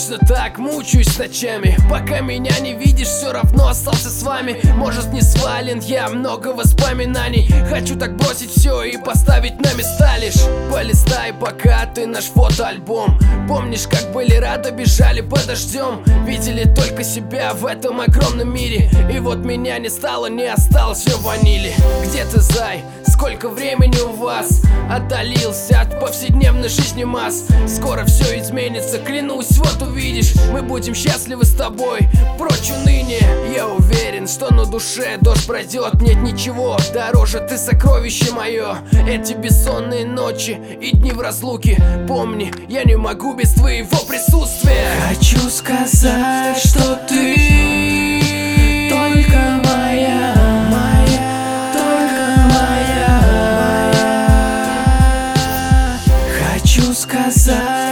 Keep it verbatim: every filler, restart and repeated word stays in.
Вечно так мучаюсь ночами, пока меня не видишь, все равно остался с вами. Может, не свален я, много воспоминаний. Хочу так бросить все и поставить на места лишь. Полистай пока ты наш фотоальбом. Помнишь, как были рады, бежали под дождем. Видели только себя в этом огромном мире. И вот меня не стало, не осталось все ванили. Где ты, зай? Сколько времени у вас? Отдалился от повседневной жизни масс. Скоро все изменится, клянусь, вот увидишь. Мы будем счастливы с тобой, прочь уныние. Я уверен, что на душе дождь пройдет. Нет ничего дороже, ты сокровище мое. Эти бессонные ночи и дни в разлуке. Помни, я не могу без твоего присутствия. Хочу сказать, что ты только моя, моя, только моя, моя. Хочу сказать,